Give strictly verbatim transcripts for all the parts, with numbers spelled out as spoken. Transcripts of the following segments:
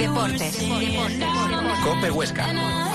Deportes. Deportes. COPE Huesca.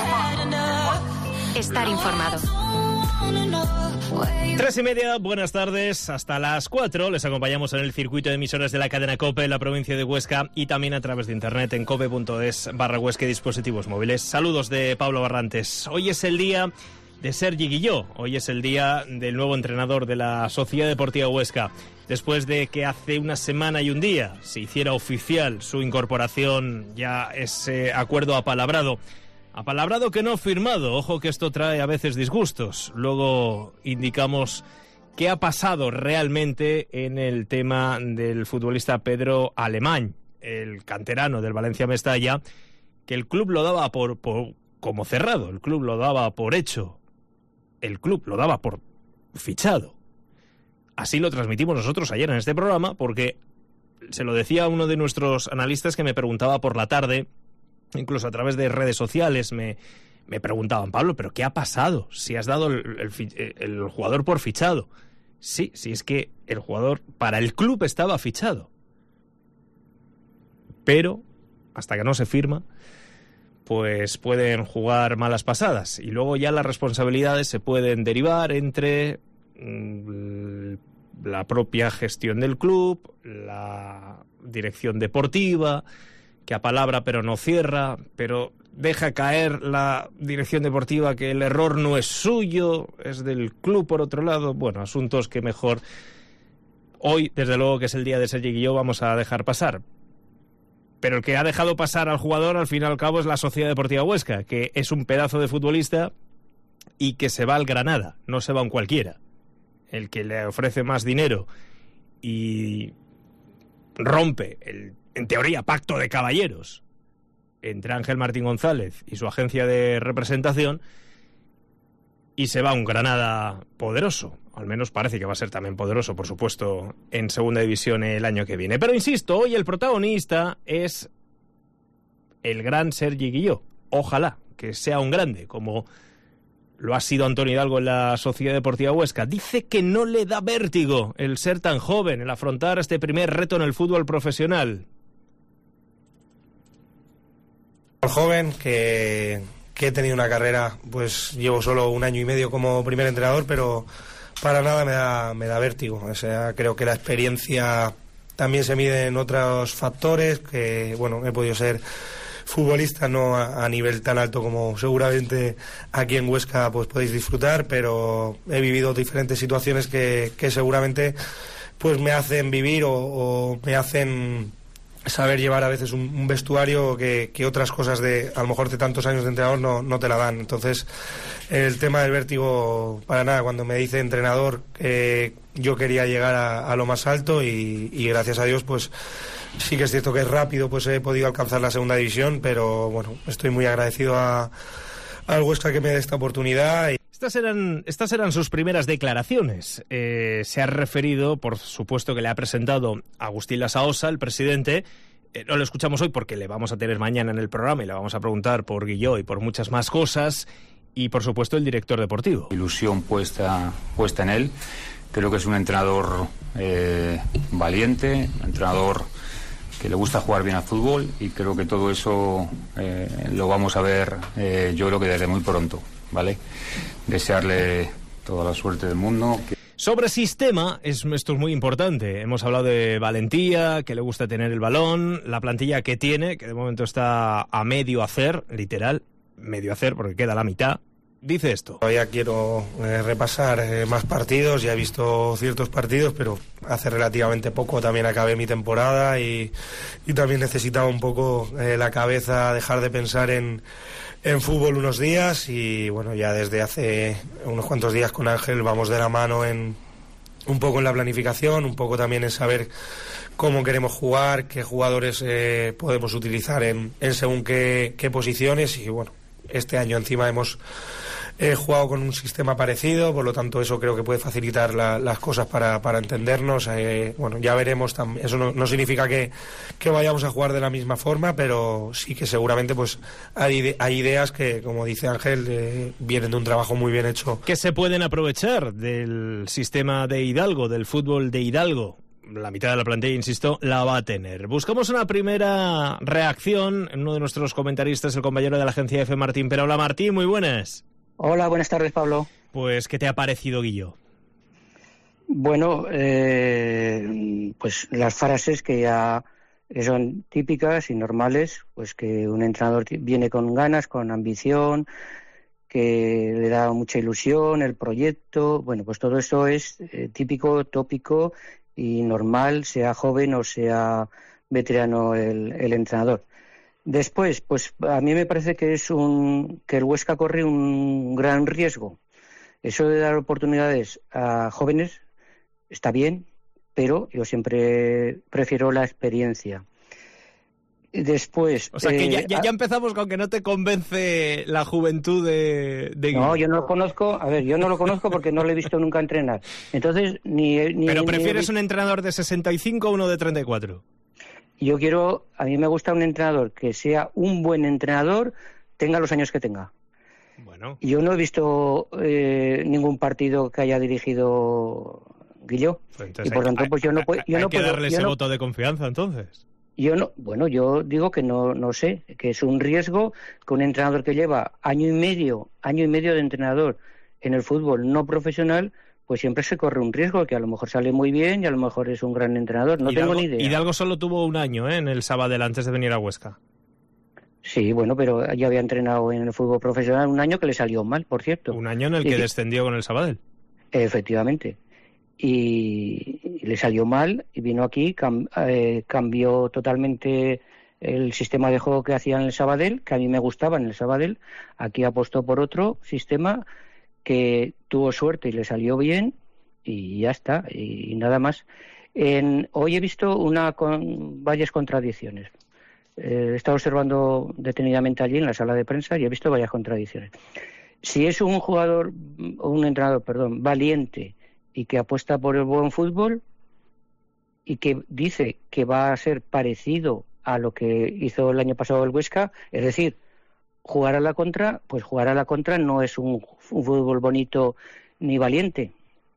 Estar informado. Tres y media, buenas tardes, hasta las cuatro. Les acompañamos en el circuito de emisoras de la cadena COPE en la provincia de Huesca y también a través de internet en cope.es barra Huesca y dispositivos móviles. Saludos de Pablo Barrantes. Hoy es el día de Sergi Guilló, hoy es el día del nuevo entrenador de la Sociedad Deportiva Huesca. Después de que hace una semana y un día se hiciera oficial su incorporación, ya ese acuerdo apalabrado. Apalabrado que no firmado, ojo que esto trae a veces disgustos. Luego indicamos qué ha pasado realmente en el tema del futbolista Pedro Alemany, el canterano del Valencia Mestalla, que el club lo daba por, por como cerrado, el club lo daba por hecho, el club lo daba por fichado. Así lo transmitimos nosotros ayer en este programa, porque se lo decía uno de nuestros analistas que me preguntaba por la tarde, incluso a través de redes sociales, me, me preguntaban, Pablo, ¿pero qué ha pasado? Si has dado el, el, el jugador por fichado. Sí, sí, es que el jugador para el club estaba fichado. Pero, hasta que no se firma, pues pueden jugar malas pasadas. Y luego ya las responsabilidades se pueden derivar entre mmm, la propia gestión del club, la dirección deportiva, que apalabra pero no cierra, pero deja caer la dirección deportiva que el error no es suyo, es del club por otro lado. Bueno, asuntos que mejor hoy, desde luego que es el día de Sergi Guilló, vamos a dejar pasar. Pero el que ha dejado pasar al jugador, al fin y al cabo, es la Sociedad Deportiva Huesca, que es un pedazo de futbolista y que se va al Granada, no se va a un cualquiera. El que le ofrece más dinero y rompe el, en teoría, pacto de caballeros entre Ángel Martín González y su agencia de representación, y se va a un Granada poderoso. Al menos parece que va a ser también poderoso, por supuesto, en segunda división el año que viene. Pero insisto, hoy el protagonista es el gran Sergi Guilló. Ojalá que sea un grande, como lo ha sido Antonio Hidalgo en la Sociedad Deportiva Huesca. Dice que no le da vértigo el ser tan joven, el afrontar este primer reto en el fútbol profesional. Joven, que, que he tenido una carrera, pues llevo solo un año y medio como primer entrenador, pero para nada me da, me da vértigo. O sea, creo que la experiencia también se mide en otros factores, que bueno, he podido ser futbolista no a, a nivel tan alto como seguramente aquí en Huesca pues podéis disfrutar, pero he vivido diferentes situaciones que, que seguramente pues me hacen vivir o, o me hacen saber llevar a veces un, un vestuario que, que otras cosas de a lo mejor de tantos años de entrenador no, no te la dan. Entonces el tema del vértigo, para nada. Cuando me dice entrenador, eh, yo quería llegar a, a lo más alto y, y gracias a Dios pues sí que es cierto que es rápido, pues he podido alcanzar la segunda división, pero bueno, estoy muy agradecido a, al Huesca que me dé esta oportunidad. Y Estas eran, estas eran sus primeras declaraciones. Eh, se ha referido, por supuesto que le ha presentado Agustín Lasaosa, el presidente. Eh, no lo escuchamos hoy porque le vamos a tener mañana en el programa y le vamos a preguntar por Guilló y por muchas más cosas. Y por supuesto el director deportivo. Ilusión puesta, puesta en él. Creo que es un entrenador eh, valiente, un entrenador que le gusta jugar bien al fútbol, y creo que todo eso eh, lo vamos a ver eh, yo creo que desde muy pronto, ¿vale? Desearle toda la suerte del mundo. Sobre sistema, es, esto es muy importante. Hemos hablado de valentía, que le gusta tener el balón, la plantilla que tiene, que de momento está a medio hacer, literal, medio hacer porque queda la mitad. Dice esto. Todavía quiero eh, repasar eh, más partidos, ya he visto ciertos partidos, pero hace relativamente poco también acabé mi temporada y, y también necesitaba un poco eh, la cabeza, dejar de pensar en, en fútbol unos días, y bueno, ya desde hace unos cuantos días con Ángel vamos de la mano en un poco en la planificación, un poco también en saber cómo queremos jugar, qué jugadores eh, podemos utilizar en, en según qué, qué posiciones, y bueno, este año encima hemos He jugado con un sistema parecido, por lo tanto eso creo que puede facilitar la, las cosas para, para entendernos. Eh, bueno, ya veremos. Tam- eso no, no significa que, que vayamos a jugar de la misma forma, pero sí que seguramente pues hay, ide- hay ideas que, como dice Ángel, eh, vienen de un trabajo muy bien hecho. Que se pueden aprovechar del sistema de Hidalgo, del fútbol de Hidalgo. la mitad de la plantilla, insisto, la va a tener. Buscamos una primera reacción en uno de nuestros comentaristas, el compañero de la agencia F, Martín Pera. Hola Martín, muy buenas. Hola, buenas tardes, Pablo. Pues, ¿qué te ha parecido, Guillo? Bueno, eh, pues las frases que ya son típicas y normales, pues que un entrenador viene con ganas, con ambición, que le da mucha ilusión, el proyecto, bueno, pues todo eso es eh, típico, tópico y normal, sea joven o sea veterano el, el entrenador. Después, pues a mí me parece que es un que el Huesca corre un gran riesgo. Eso de dar oportunidades a jóvenes está bien, pero yo siempre prefiero la experiencia. Después... O sea, que eh, ya, ya, ya empezamos con que no te convence la juventud de, de No, yo no lo conozco, a ver, yo no lo conozco porque no lo he visto nunca entrenar. Entonces, ni... ni Pero ni prefieres he... un entrenador de sesenta y cinco o uno de treinta y cuatro. Yo quiero, a mí me gusta un entrenador que sea un buen entrenador, tenga los años que tenga. Bueno. Yo no he visto eh, ningún partido que haya dirigido Guillo, Pues entonces y por hay, tanto, pues yo no, puedo, yo hay no que puedo... darle yo ese no, voto de confianza, entonces. Yo no, bueno, yo digo que no, no sé, que es un riesgo que un entrenador que lleva año y medio, año y medio de entrenador en el fútbol no profesional, pues siempre se corre un riesgo, que a lo mejor sale muy bien y a lo mejor es un gran entrenador. No Hidalgo, tengo ni idea. Hidalgo solo tuvo un año, ¿eh?, en el Sabadell antes de venir a Huesca. Sí, bueno, pero ya había entrenado en el fútbol profesional un año que le salió mal, por cierto. Un año en el y, que descendió con el Sabadell. Efectivamente. Y, y le salió mal y vino aquí, cam, eh, cambió totalmente el sistema de juego que hacía en el Sabadell, que a mí me gustaba en el Sabadell. Aquí apostó por otro sistema que tuvo suerte y le salió bien y ya está, y, y nada más. En, hoy he visto una con varias contradicciones. Eh, he estado observando detenidamente allí en la sala de prensa y he visto varias contradicciones. Si es un jugador, o un entrenador, perdón, valiente y que apuesta por el buen fútbol y que dice que va a ser parecido a lo que hizo el año pasado el Huesca, es decir, jugar a la contra, pues jugar a la contra no es un, un fútbol bonito ni valiente,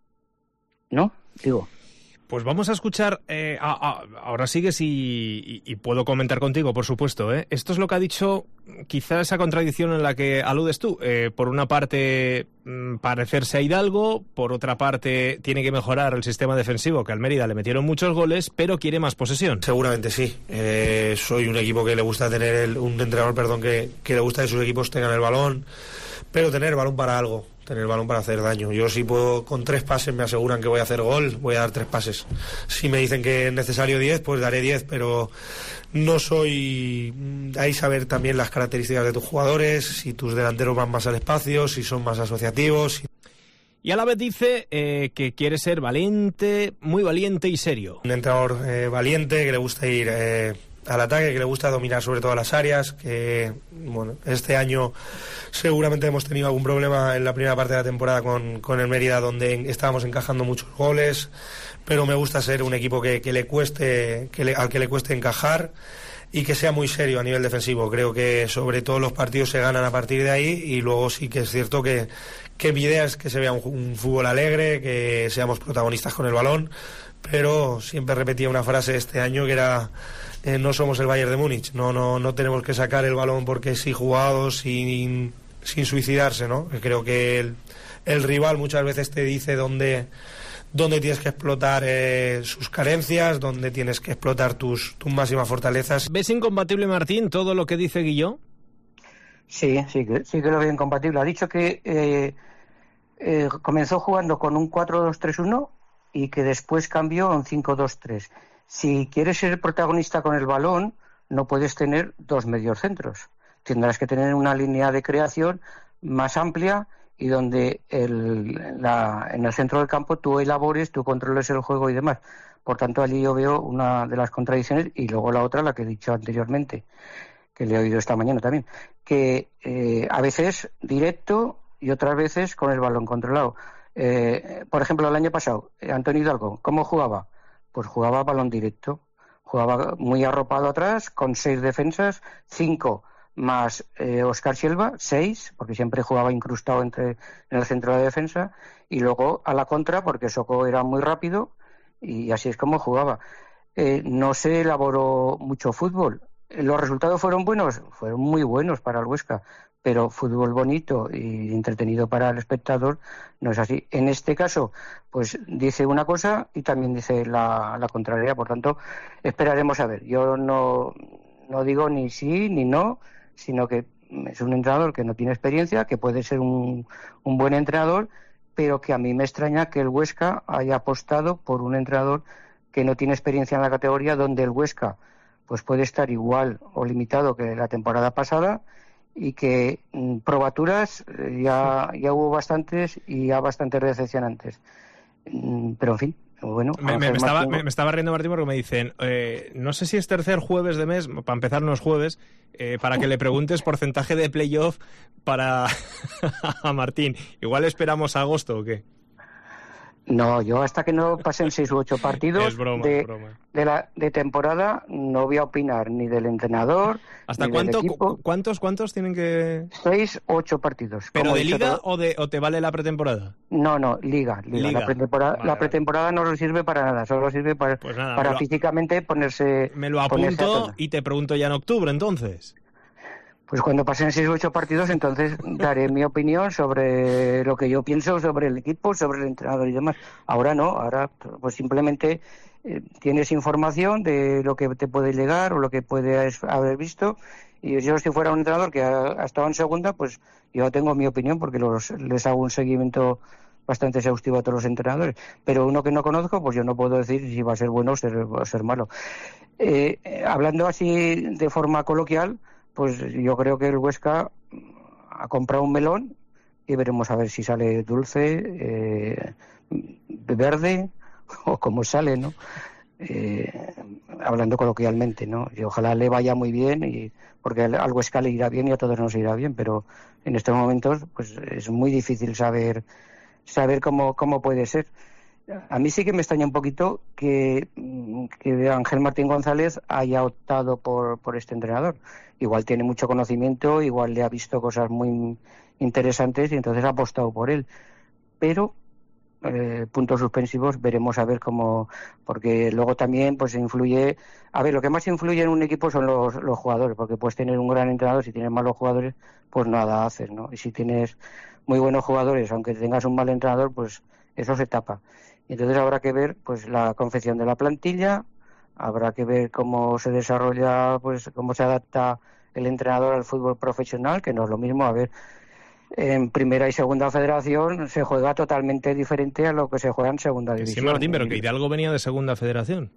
¿no? Digo. Pues vamos a escuchar, eh, a, a, ahora sigues y, y, y puedo comentar contigo, por supuesto, ¿eh? Esto es lo que ha dicho, quizá esa contradicción en la que aludes tú. Eh, por una parte, mmm, parecerse a Hidalgo, por otra parte, tiene que mejorar el sistema defensivo, que al Mérida le metieron muchos goles, pero quiere más posesión. Seguramente sí. Eh, soy un equipo que le gusta tener, el, un entrenador, perdón, que, que le gusta que sus equipos tengan el balón, pero tener el balón para algo. Tener el balón para hacer daño. Yo si puedo, con tres pases me aseguran que voy a hacer gol, voy a dar tres pases. Si me dicen que es necesario diez, pues daré diez, pero no soy... Hay saber también las características de tus jugadores, si tus delanteros van más al espacio, si son más asociativos. Si... Y a la vez dice eh, que quiere ser valiente, muy valiente y serio. Un entrenador eh, valiente, que le gusta ir... Eh, al ataque, que le gusta dominar sobre todas las áreas, que bueno, este año seguramente hemos tenido algún problema en la primera parte de la temporada con, con el Mérida, donde estábamos encajando muchos goles, pero me gusta ser un equipo que, que le cueste, que le, al que le cueste encajar y que sea muy serio a nivel defensivo. Creo que sobre todo los partidos se ganan a partir de ahí, y luego sí que es cierto que, que mi idea es que se vea un, un fútbol alegre, que seamos protagonistas con el balón, pero siempre repetía una frase este año que era... Eh, no somos el Bayern de Múnich, no, no, no tenemos que sacar el balón porque sí jugado, sin, sin suicidarse, ¿no? Creo que el, el rival muchas veces te dice dónde, dónde tienes que explotar eh, sus carencias, dónde tienes que explotar tus, tus máximas fortalezas. ¿Ves incompatible, Martín, todo lo que dice Guilló? Sí, sí, sí que lo veo incompatible. Ha dicho que eh, eh, comenzó jugando con un cuatro dos tres uno y que después cambió a un cinco dos tres. Si quieres ser protagonista con el balón, no puedes tener dos mediocentros. Tendrás que tener una línea de creación más amplia y donde el, la, en el centro del campo tú elabores, tú controles el juego y demás. Por tanto, allí yo veo una de las contradicciones, y luego la otra, la que he dicho anteriormente, que le he oído esta mañana también, que eh, a veces directo y otras veces con el balón controlado. Eh, por ejemplo, el año pasado, Antonio Hidalgo, ¿cómo jugaba? Pues jugaba balón directo, jugaba muy arropado atrás, con seis defensas, cinco más eh, Óscar Silva, seis, porque siempre jugaba incrustado entre en el centro de defensa, y luego a la contra, porque Soko era muy rápido, y así es como jugaba. Eh, no se elaboró mucho fútbol. ¿Los resultados fueron buenos? Fueron muy buenos para el Huesca, pero fútbol bonito y entretenido para el espectador no es así. En este caso, pues dice una cosa y también dice la, la contraria, por tanto, esperaremos a ver. Yo no, no digo ni sí ni no, sino que es un entrenador que no tiene experiencia, que puede ser un, un buen entrenador, pero que a mí me extraña que el Huesca haya apostado por un entrenador que no tiene experiencia en la categoría, donde el Huesca pues puede estar igual o limitado que la temporada pasada, y que mm, probaturas eh, ya, ya hubo bastantes y ya bastante decepcionantes. Mm, pero en fin, bueno. Me, me, me, estaba, me, me estaba riendo, Martín, porque me dicen, eh, no sé si es tercer jueves de mes, para empezar no es jueves, eh, para que le preguntes porcentaje de playoff para a Martín. Igual esperamos a agosto o qué. No, yo hasta que no pasen seis u ocho partidos es broma, de, es broma. de la de temporada no voy a opinar ni del entrenador. ¿Hasta ni cuánto, del equipo. cuántos cuántos tienen que...? Seis, ocho partidos. ¿Pero de liga todo... o, de, o te vale la pretemporada? No, no, liga. liga. liga. La, pretemporada, vale, la pretemporada no sirve para nada, solo sirve para, pues nada, para lo, físicamente ponerse... Me lo apunto y te pregunto ya en octubre, entonces. Pues cuando pasen seis u ocho partidos, entonces daré mi opinión sobre lo que yo pienso sobre el equipo, sobre el entrenador y demás. Ahora no, ahora pues simplemente eh, tienes información de lo que te puede llegar o lo que puedes haber visto. Y yo, si fuera un entrenador que ha, ha estado en segunda, pues yo tengo mi opinión porque los, les hago un seguimiento bastante exhaustivo a todos los entrenadores. Pero uno que no conozco, pues yo no puedo decir si va a ser bueno o ser, o ser malo. Eh, eh, hablando así de forma coloquial, pues yo creo que el Huesca ha comprado un melón y veremos a ver si sale dulce, eh, verde o cómo sale, ¿no? Eh, hablando coloquialmente, ¿no? Y ojalá le vaya muy bien, y porque al Huesca le irá bien y a todos nos irá bien, pero en estos momentos pues es muy difícil saber saber cómo cómo puede ser. A mí sí que me extraña un poquito que, que Ángel Martín González haya optado por, por este entrenador. Igual tiene mucho conocimiento, igual le ha visto cosas muy interesantes y entonces ha apostado por él. Pero, eh, puntos suspensivos, veremos a ver cómo... Porque luego también pues influye... A ver, lo que más influye en un equipo son los, los jugadores, porque puedes tener un gran entrenador, si tienes malos jugadores, pues nada haces, ¿no? Y si tienes muy buenos jugadores, aunque tengas un mal entrenador, pues eso se tapa. Y entonces habrá que ver pues la confección de la plantilla, habrá que ver cómo se desarrolla, pues cómo se adapta el entrenador al fútbol profesional, que no es lo mismo. A ver, en primera y segunda federación se juega totalmente diferente a lo que se juega en segunda división. Sí, Martín, pero que Hidalgo venía de segunda federación.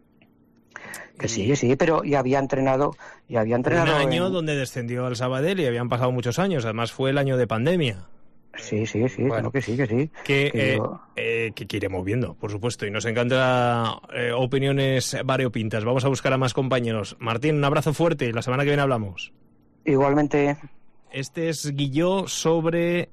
Que sí, sí, pero ya había entrenado, ya había entrenado un año en... donde descendió al Sabadell y habían pasado muchos años. Además fue el año de pandemia. Sí, sí, sí, bueno, claro que sí, que sí. Que, que, eh, yo... eh, que, que iremos viendo, por supuesto. Y nos encanta eh, opiniones variopintas. Vamos a buscar a más compañeros. Martín, un abrazo fuerte y la semana que viene hablamos. Igualmente. Este es Guilló sobre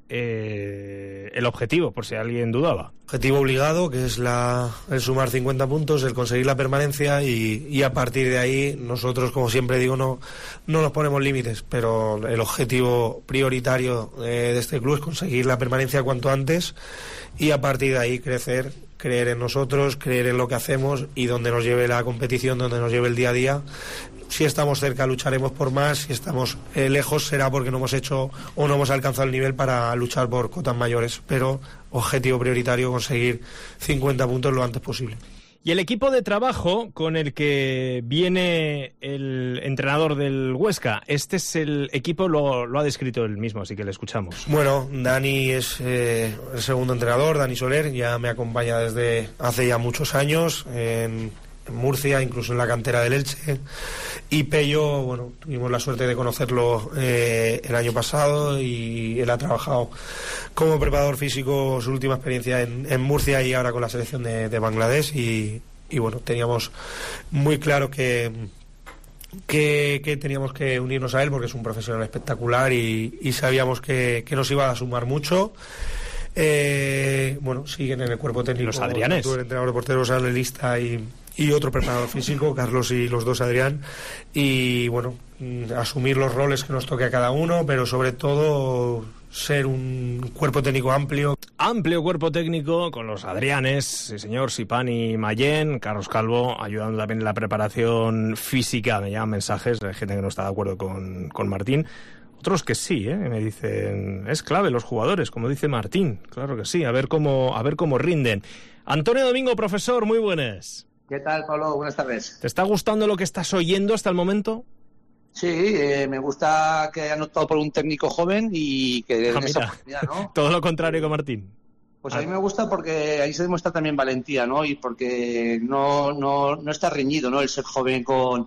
eh, el objetivo, por si alguien dudaba. Objetivo obligado, que es la, el sumar cincuenta puntos, el conseguir la permanencia y, y a partir de ahí nosotros, como siempre digo, no, no nos ponemos límites, pero el objetivo prioritario eh, de este club es conseguir la permanencia cuanto antes y a partir de ahí crecer, creer en nosotros, creer en lo que hacemos y donde nos lleve la competición, donde nos lleve el día a día. Si estamos cerca lucharemos por más, si estamos eh, lejos será porque no hemos hecho o no hemos alcanzado el nivel para luchar por cotas mayores, pero objetivo prioritario conseguir cincuenta puntos lo antes posible. Y el equipo de trabajo con el que viene el entrenador del Huesca, este es el equipo, lo, lo ha descrito él mismo, así que le escuchamos. Bueno, Dani es eh, el segundo entrenador, Dani Soler, ya me acompaña desde hace ya muchos años en... en Murcia, incluso en la cantera del Elche, y Pello, bueno, tuvimos la suerte de conocerlo eh, el año pasado y él ha trabajado como preparador físico, su última experiencia en, en Murcia y ahora con la selección de, de Bangladesh y, y bueno, teníamos muy claro que, que que teníamos que unirnos a él porque es un profesional espectacular y, y sabíamos que, que nos iba a sumar mucho. Eh, bueno, siguen en el cuerpo técnico los Adrianes, el entrenador de porteros, analista y y otro preparador físico, Carlos y los dos Adrián, y bueno, asumir los roles que nos toque a cada uno, pero sobre todo ser un cuerpo técnico amplio. Amplio cuerpo técnico con los Adrianes, sí señor, Sipani, Mayén, Carlos Calvo, ayudando también en la preparación física. Me llaman mensajes de gente que no está de acuerdo con, con Martín. Otros que sí, ¿eh? Me dicen, es clave los jugadores, como dice Martín. Claro que sí, a ver cómo, a ver cómo rinden. Antonio Domingo, profesor, muy buenas. ¿Qué tal, Pablo? Buenas tardes. ¿Te está gustando lo que estás oyendo hasta el momento? Sí, eh, me gusta que haya optado por un técnico joven y que den Ah, esa mira, oportunidad, ¿no? todo lo contrario que Martín. Pues a mí me gusta porque ahí se demuestra también valentía, ¿no? Y porque no, no, no está reñido, ¿no? El ser joven con,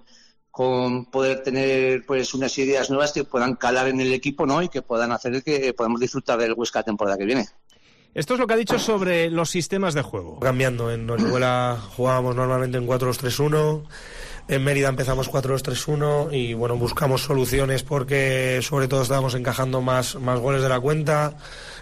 con poder tener pues unas ideas nuevas que puedan calar en el equipo, ¿no? Y que puedan hacer que podamos disfrutar del Huesca la temporada que viene. Esto es lo que ha dicho sobre los sistemas de juego. Cambiando, en Orihuela jugábamos normalmente en cuatro dos tres uno, en Mérida empezamos cuatro dos tres uno y bueno, buscamos soluciones porque sobre todo estábamos encajando más, más goles de la cuenta.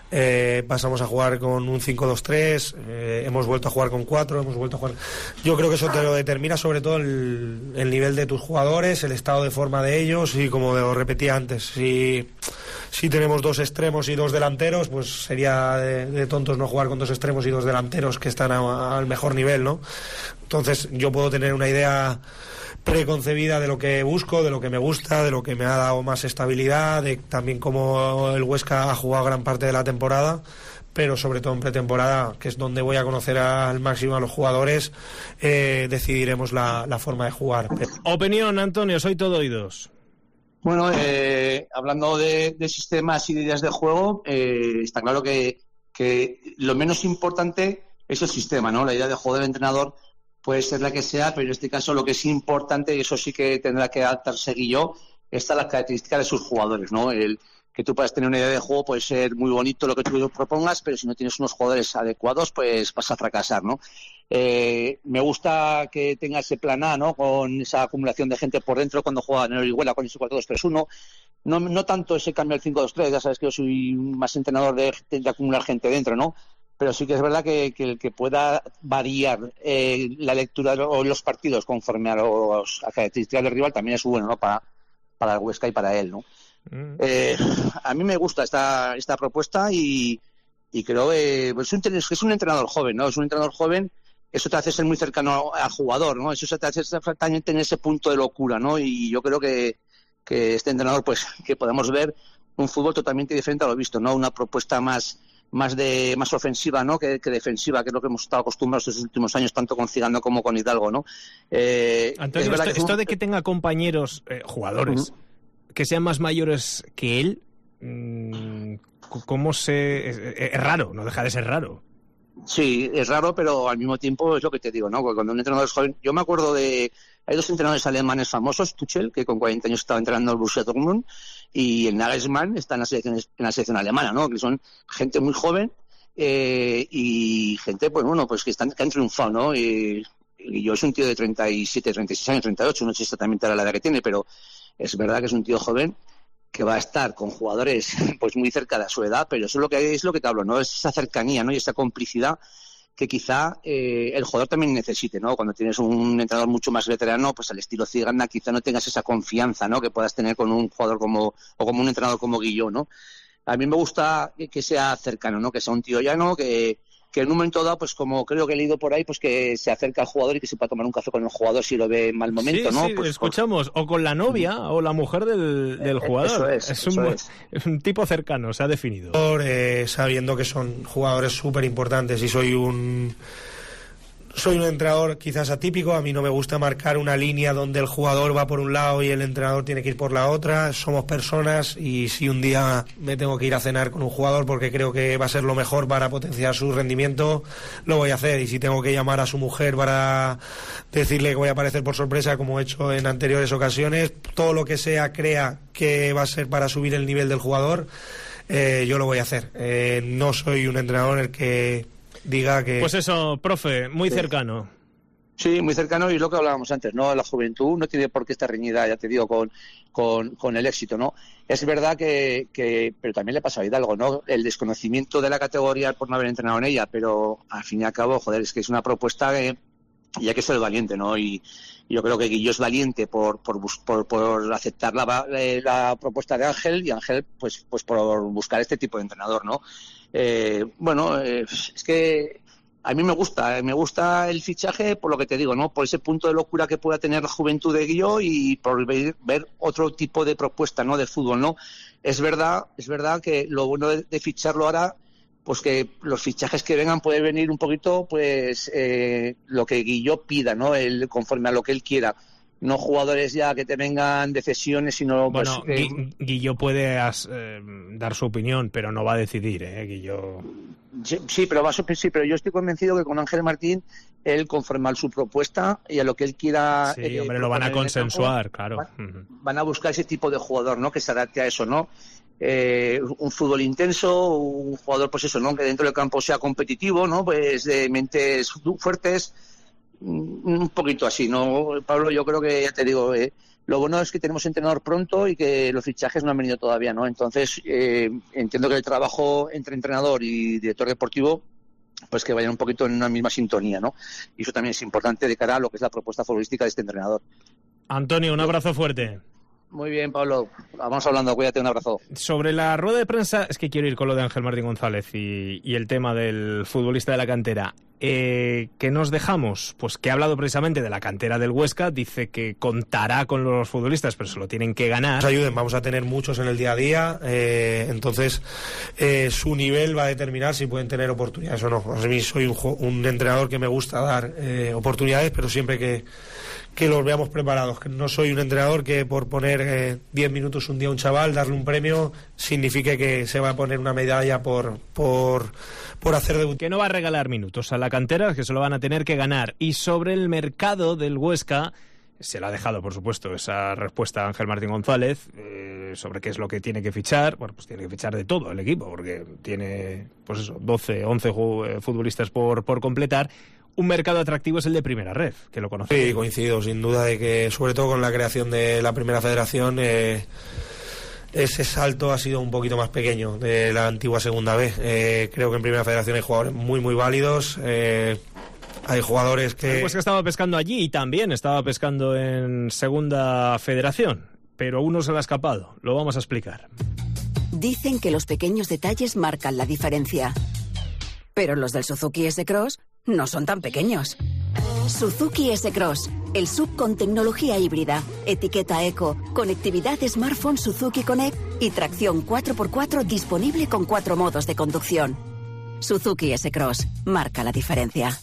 Eh, pasamos a jugar con un cinco dos tres, eh, hemos vuelto a jugar con cuatro, hemos vuelto a jugar. Yo creo que eso te lo determina sobre todo el, el nivel de tus jugadores, el estado de forma de ellos y como lo repetía antes, si, si tenemos dos extremos y dos delanteros, pues sería de, de tontos no jugar con dos extremos y dos delanteros que están a, al mejor nivel, ¿no? Entonces yo puedo tener una idea preconcebida de lo que busco, de lo que me gusta, de lo que me ha dado más estabilidad, de también cómo el Huesca ha jugado gran parte de la temporada, pero sobre todo en pretemporada, que es donde voy a conocer al máximo a los jugadores, eh, decidiremos la, la forma de jugar. Opinión, Antonio, soy todo oídos. Bueno, eh, hablando de, de sistemas y de ideas de juego, eh, está claro que, que lo menos importante es el sistema, ¿no? La idea de juego del entrenador puede ser la que sea, pero en este caso lo que es importante, y eso sí que tendrá que adaptarse Guilló, está las características de sus jugadores, ¿no? El que tú puedas tener una idea de juego puede ser muy bonito lo que tú propongas, pero si no tienes unos jugadores adecuados, pues vas a fracasar, ¿no? Eh, me gusta que tenga ese plan A, ¿no? Con esa acumulación de gente por dentro cuando juega en Orihuela con ese cuatro dos tres uno. No, no tanto ese cambio al cinco dos tres, ya sabes que yo soy más entrenador de, de acumular gente dentro, ¿no? Pero sí que es verdad que, que el que pueda variar eh, la lectura o los partidos conforme a las características del rival también es bueno, ¿no? Para, para el Huesca y para él, ¿no? Mm. Eh, a mí me gusta esta esta propuesta y, y creo que pues, es, un, es un entrenador joven, ¿no? Es un entrenador joven, eso te hace ser muy cercano al jugador, ¿no? Eso te hace también tener ese punto de locura, ¿no? Y yo creo que, que este entrenador, pues, que podemos ver un fútbol totalmente diferente a lo visto, ¿no? Una propuesta más más de más ofensiva, ¿no? que, que defensiva, que es lo que hemos estado acostumbrados estos últimos años, tanto con Ciganda como con Hidalgo, ¿no? Eh, Antonio, esto, esto un... de que tenga compañeros, eh, jugadores, uh-huh. que sean más mayores que él, mmm, ¿cómo se...? Es, es raro, no deja de ser raro. Sí, es raro, pero al mismo tiempo es lo que te digo, ¿no? Cuando un entrenador es joven... Yo me acuerdo de... Hay dos entrenadores alemanes famosos, Tuchel, que con cuarenta años estaba entrenando al Borussia Dortmund, y el Nagelsmann está en la selección, en la selección alemana, ¿no? Que son gente muy joven eh, y gente, pues bueno, pues que, están, que han triunfado, ¿no? Y, y yo es un tío de treinta y siete, treinta y seis años, treinta y ocho, no sé exactamente la edad que tiene, pero es verdad que es un tío joven que va a estar con jugadores pues muy cerca de su edad, pero eso es lo que es lo que te hablo, ¿no? Es esa cercanía, ¿no? Y esa complicidad que quizá eh, el jugador también necesite, ¿no? Cuando tienes un entrenador mucho más veterano, pues al estilo Ciganda quizá no tengas esa confianza, ¿no? Que puedas tener con un jugador como o como un entrenador como Guilló, ¿no? A mí me gusta que, que sea cercano, ¿no? Que sea un tío llano, que que en un momento dado, pues como creo que he leído por ahí, pues que se acerca al jugador y que se pueda tomar un café con el jugador si lo ve en mal momento, sí, ¿no? Sí, pues, escuchamos, pues... o con la novia o la mujer del, del jugador. Eso es, es, eso un, es. es un tipo cercano, se ha definido. Eh, sabiendo que son jugadores súper importantes y soy un... Soy un entrenador quizás atípico, a mí no me gusta marcar una línea donde el jugador va por un lado y el entrenador tiene que ir por la otra, somos personas y si un día me tengo que ir a cenar con un jugador porque creo que va a ser lo mejor para potenciar su rendimiento, lo voy a hacer, y si tengo que llamar a su mujer para decirle que voy a aparecer por sorpresa como he hecho en anteriores ocasiones, todo lo que sea crea que va a ser para subir el nivel del jugador, eh, yo lo voy a hacer. Eh, no soy un entrenador el que diga que... Pues eso, profe, muy sí. cercano. Sí, muy cercano, y lo que hablábamos antes, ¿no? La juventud no tiene por qué estar reñida, ya te digo, con, con, con el éxito, ¿no? Es verdad que, que, pero también le pasa a Hidalgo, ¿no? El desconocimiento de la categoría por no haber entrenado en ella, pero al fin y al cabo, joder, es que es una propuesta que, y hay que ser valiente, ¿no? Y yo creo que Guillo es valiente por por, por, por aceptar la, la propuesta de Ángel, y Ángel pues pues por buscar este tipo de entrenador, ¿no? Eh, bueno, eh, es que a mí me gusta, eh, me gusta el fichaje por lo que te digo, ¿no? Por ese punto de locura que pueda tener la juventud de Guillo y por ver, ver otro tipo de propuesta, ¿no? De fútbol, ¿no? Es verdad, es verdad que lo bueno de, de ficharlo ahora, pues que los fichajes que vengan puede venir un poquito, pues eh, lo que Guillo pida, ¿no? Él, conforme a lo que él quiera. No jugadores ya que te vengan de cesiones, sino... Bueno, pues, eh, Guillo puede as, eh, dar su opinión, pero no va a decidir, ¿eh? Guillo... Sí, sí, pero va a, sí, pero yo estoy convencido que con Ángel Martín, él, conforme a su propuesta y a lo que él quiera... Sí, eh, hombre, lo van a consensuar, campo, claro. Van, van a buscar ese tipo de jugador, ¿no? Que se adapte a eso, ¿no? Eh, un fútbol intenso, un jugador, pues eso, ¿no? Que dentro del campo sea competitivo, ¿no? Pues de mentes fuertes... Un poquito así, ¿no, Pablo? Yo creo que, ya te digo, eh, lo bueno es que tenemos entrenador pronto y que los fichajes no han venido todavía, ¿no? Entonces, eh, entiendo que el trabajo entre entrenador y director deportivo, pues que vayan un poquito en una misma sintonía, ¿no? Y eso también es importante de cara a lo que es la propuesta futbolística de este entrenador. Antonio, un abrazo fuerte. Muy bien, Pablo. Vamos hablando. Cuídate, un abrazo. Sobre la rueda de prensa, es que quiero ir con lo de Ángel Martín González y, y el tema del futbolista de la cantera. Eh, ¿Qué nos dejamos? Pues que ha hablado precisamente de la cantera del Huesca, dice que contará con los futbolistas, pero se lo tienen que ganar. Nos ayuden, vamos a tener muchos en el día a día, eh, entonces eh, su nivel va a determinar si pueden tener oportunidades o no. A mí soy un, un entrenador que me gusta dar eh, oportunidades, pero siempre que que los veamos preparados, que no soy un entrenador que por poner diez eh, minutos un día a un chaval, darle un premio, signifique que se va a poner una medalla por por, por hacer debutar. Que no va a regalar minutos a la cantera, que se lo van a tener que ganar. Y sobre el mercado del Huesca, se le ha dejado, por supuesto, esa respuesta a Ángel Martín González, eh, sobre qué es lo que tiene que fichar. Bueno, pues tiene que fichar de todo el equipo, porque tiene, pues eso, doce, once futbolistas por, por completar. Un mercado atractivo es el de Primera Red, que lo conocemos. Sí, coincido, sin duda, de que sobre todo con la creación de la Primera Federación, eh, ese salto ha sido un poquito más pequeño de la antigua Segunda B. Eh, creo que en Primera Federación hay jugadores muy, muy válidos. Eh, hay jugadores que... Pues que estaba pescando allí y también estaba pescando en Segunda Federación, pero uno se le ha escapado. Lo vamos a explicar. Dicen que los pequeños detalles marcan la diferencia. Pero los del Suzuki S-Cross no son tan pequeños. Suzuki S-Cross, el S U V con tecnología híbrida, etiqueta eco, conectividad smartphone Suzuki Connect y tracción cuatro por cuatro disponible con cuatro modos de conducción. Suzuki S-Cross, marca la diferencia.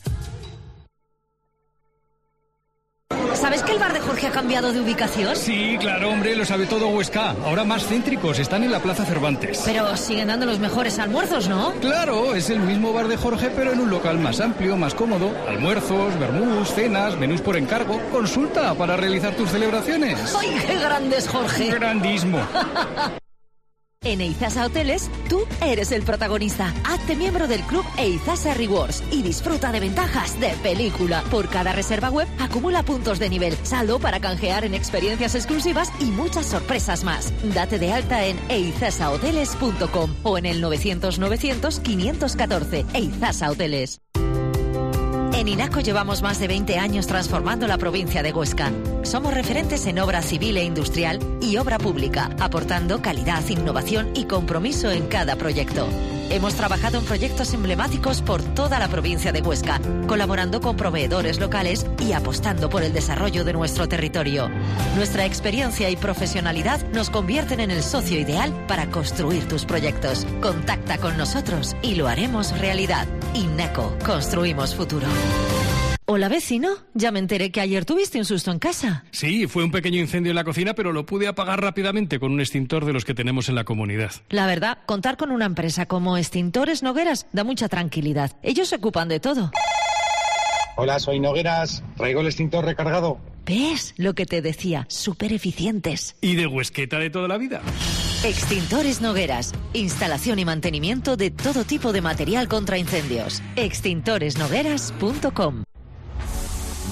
¿Sabes que el bar de Jorge ha cambiado de ubicación? Sí, claro, hombre, lo sabe todo Huesca. Ahora más céntricos, están en la Plaza Cervantes. Pero siguen dando los mejores almuerzos, ¿no? Claro, es el mismo bar de Jorge, pero en un local más amplio, más cómodo. Almuerzos, vermús, cenas, menús por encargo. Consulta para realizar tus celebraciones. ¡Ay, qué grande es Jorge! Grandísimo. En Eizasa Hoteles, tú eres el protagonista. Hazte miembro del club Eizasa Rewards y disfruta de ventajas de película. Por cada reserva web, acumula puntos de nivel, saldo para canjear en experiencias exclusivas y muchas sorpresas más. Date de alta en eizasa hoteles punto com o en el novecientos novecientos quinientos catorce. Eizasa Hoteles. En INACO llevamos más de veinte años transformando la provincia de Huesca. Somos referentes en obra civil e industrial y obra pública, aportando calidad, innovación y compromiso en cada proyecto. Hemos trabajado en proyectos emblemáticos por toda la provincia de Huesca, colaborando con proveedores locales y apostando por el desarrollo de nuestro territorio. Nuestra experiencia y profesionalidad nos convierten en el socio ideal para construir tus proyectos. Contacta con nosotros y lo haremos realidad. INACO, construimos futuro. Hola, vecino. Ya me enteré que ayer tuviste un susto en casa. Sí, fue un pequeño incendio en la cocina, pero lo pude apagar rápidamente con un extintor de los que tenemos en la comunidad. La verdad, contar con una empresa como Extintores Nogueras da mucha tranquilidad. Ellos se ocupan de todo. Hola, soy Nogueras. ¿Traigo el extintor recargado? ¿Ves? Lo que te decía, súper eficientes. ¿Y de Huesqueta de toda la vida? Extintores Nogueras. Instalación y mantenimiento de todo tipo de material contra incendios. extintores nogueras punto com.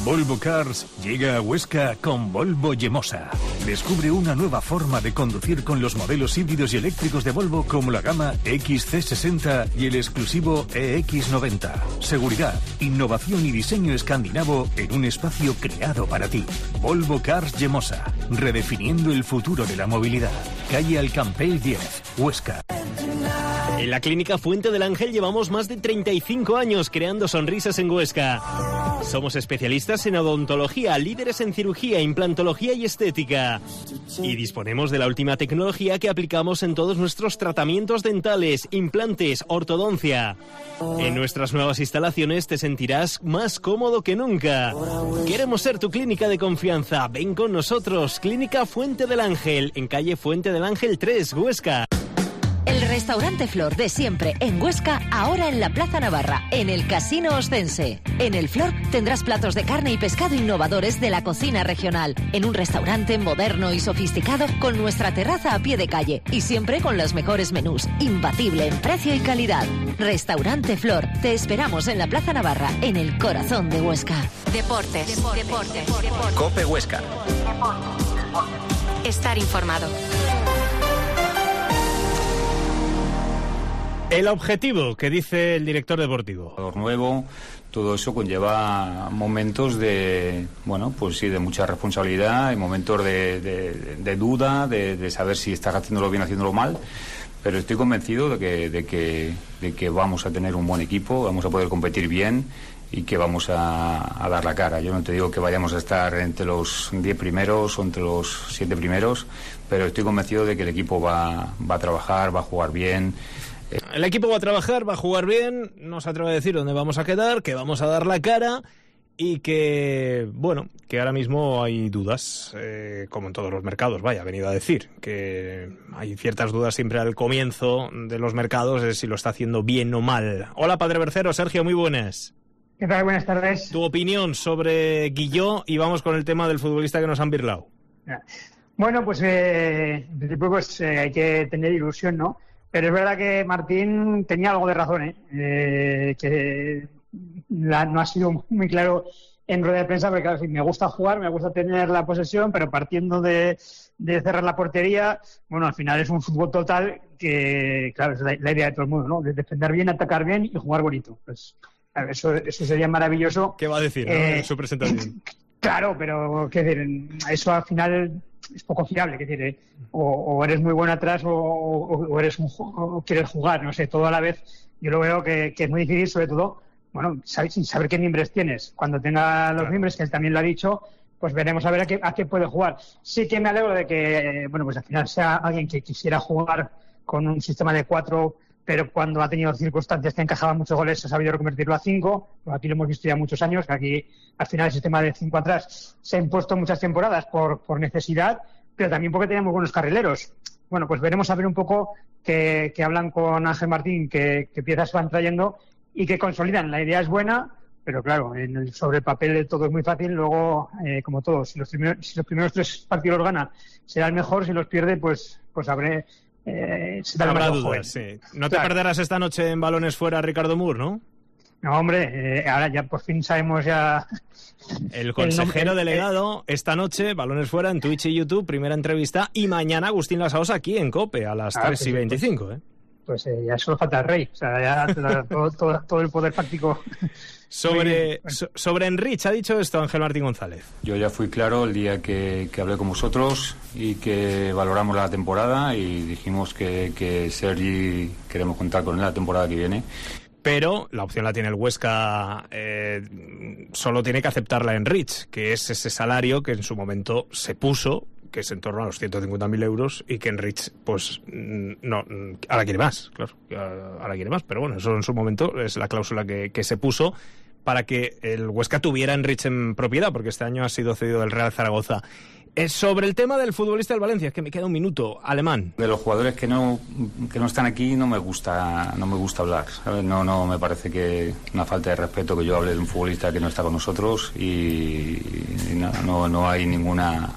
Volvo Cars llega a Huesca con Volvo Yemosa. Descubre una nueva forma de conducir con los modelos híbridos y eléctricos de Volvo como la gama X C sesenta y el exclusivo E X noventa. Seguridad, innovación y diseño escandinavo en un espacio creado para ti. Volvo Cars Yemosa, redefiniendo el futuro de la movilidad. Calle Alcampell diez, Huesca. En la Clínica Fuente del Ángel llevamos más de treinta y cinco años creando sonrisas en Huesca. Somos especialistas en odontología, líderes en cirugía, implantología y estética. Y disponemos de la última tecnología que aplicamos en todos nuestros tratamientos dentales, implantes, ortodoncia. En nuestras nuevas instalaciones te sentirás más cómodo que nunca. Queremos ser tu clínica de confianza. Ven con nosotros, Clínica Fuente del Ángel, en calle Fuente del Ángel tres, Huesca. El restaurante Flor de siempre en Huesca, ahora en la Plaza Navarra, en el Casino Ostense. En el Flor tendrás platos de carne y pescado innovadores de la cocina regional, en un restaurante moderno y sofisticado con nuestra terraza a pie de calle y siempre con los mejores menús, imbatible en precio y calidad. Restaurante Flor, te esperamos en la Plaza Navarra, en el corazón de Huesca. Deportes, deportes, deportes. deportes. COPE Huesca. Estar informado. El objetivo que dice el director deportivo. Nuevo, todo eso conlleva momentos de, bueno, pues sí, de mucha responsabilidad y momentos de, de, de duda, de, de saber si estás haciéndolo bien o haciéndolo mal. Pero estoy convencido de que, de que, de que vamos a tener un buen equipo, vamos a poder competir bien y que vamos a, a dar la cara. Yo no te digo que vayamos a estar entre los diez primeros o entre los siete primeros, pero estoy convencido de que el equipo va, va a trabajar, va a jugar bien. El equipo va a trabajar, va a jugar bien, no se atreve a decir dónde vamos a quedar, que vamos a dar la cara y que, bueno, que ahora mismo hay dudas, eh, como en todos los mercados, vaya, ha venido a decir, que hay ciertas dudas siempre al comienzo de los mercados de si lo está haciendo bien o mal. Hola, Padre Bercero, Sergio, muy buenas. ¿Qué tal? Buenas tardes. Tu opinión sobre Guilló y vamos con el tema del futbolista que nos han birlado. Bueno, pues eh, en principio pues, eh, hay que tener ilusión, ¿no? Pero es verdad que Martín tenía algo de razón, ¿eh? Eh, que la, no ha sido muy claro en rueda de prensa, porque claro, sí, me gusta jugar, me gusta tener la posesión, pero partiendo de, de cerrar la portería, bueno, al final es un fútbol total que, claro, es la, la idea de todo el mundo, ¿no? De defender bien, atacar bien y jugar bonito. Pues, claro, eso, eso sería maravilloso. ¿Qué va a decir, eh, ¿no? En su presentación. Claro, pero qué decir, eso al final es poco fiable, qué decir, ¿eh? o, o eres muy bueno atrás o, o, o eres un, o quieres jugar, no sé, todo a la vez. Yo lo veo que, que es muy difícil, sobre todo, bueno, saber, sin saber qué miembros tienes. Cuando tenga los claro. miembros, que él también lo ha dicho, pues veremos a ver a qué, a qué puede jugar. Sí que me alegro de que, bueno, pues al final sea alguien que quisiera jugar con un sistema de cuatro, pero cuando ha tenido circunstancias que encajaban muchos goles ha sabido reconvertirlo a cinco. Pues aquí lo hemos visto ya muchos años, que aquí al final el sistema de cinco atrás se ha impuesto muchas temporadas por, por necesidad, pero también porque tenemos buenos carrileros. Bueno, pues veremos a ver un poco que, que hablan con Ángel Martín, que, que piezas van trayendo y que consolidan. La idea es buena, pero claro, en el, sobre el papel todo es muy fácil. Luego, eh, como todos, si los, primeros, si los primeros tres partidos los gana, será el mejor. Si los pierde, pues, pues habré... Eh, Habrá dudas, sí. No te claro. perderás esta noche en Balones Fuera Ricardo Mur, ¿no? No, hombre, eh, ahora ya por fin sabemos ya... El consejero el delegado, esta noche, Balones Fuera en Twitch y YouTube, primera entrevista, y mañana Agustín Lasaosa aquí en COPE a las ah, tres y veinticinco, ¿eh? Pues eh, ya solo falta el rey, o sea, ya todo, todo, todo el poder fáctico... Sobre, so, sobre Enrich, ha dicho esto Ángel Martín González. Yo ya fui claro el día que, que hablé con vosotros y que valoramos la temporada y dijimos que, que Sergi queremos contar con él la temporada que viene. Pero la opción la tiene el Huesca, eh, solo tiene que aceptarla Enrich, que es ese salario que en su momento se puso, que es en torno a los ciento cincuenta mil euros, y que Enrich, pues, no, ahora quiere más, claro, ahora quiere más, pero bueno, eso en su momento es la cláusula que, que se puso para que el Huesca tuviera a Enrich en propiedad, porque este año ha sido cedido del Real Zaragoza. Es sobre el tema del futbolista del Valencia, es que me queda un minuto, Alemán. De los jugadores que no que no están aquí no me gusta no me gusta hablar, ¿sabes? No no me parece que una falta de respeto que yo hable de un futbolista que no está con nosotros y, y no, no no hay ninguna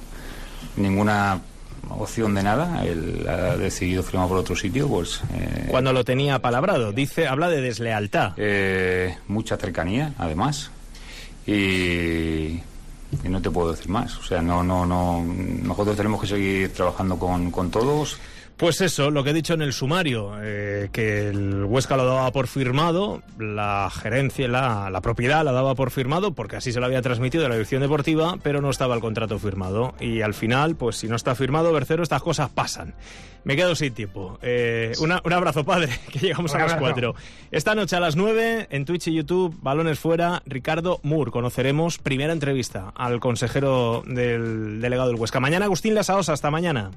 ninguna opción de nada. Él ha decidido firmar por otro sitio, pues eh, cuando lo tenía palabrado, dice, habla de deslealtad, eh, mucha cercanía además. y, y no te puedo decir más. O sea, no, no, no. Nosotros tenemos que seguir trabajando con, con todos. Pues eso, lo que he dicho en el sumario, eh, que el Huesca lo daba por firmado, la gerencia, la, la propiedad la daba por firmado, porque así se lo había transmitido a la dirección deportiva, pero no estaba el contrato firmado. Y al final, pues si no está firmado, Bercero, estas cosas pasan. Me quedo sin tiempo. Eh, una, un abrazo, padre, que llegamos un a las cuatro. Esta noche a las nueve, en Twitch y YouTube, Balones Fuera, Ricardo Mur. Conoceremos primera entrevista al consejero del delegado del Huesca. Mañana, Agustín Lasaosa. Hasta mañana.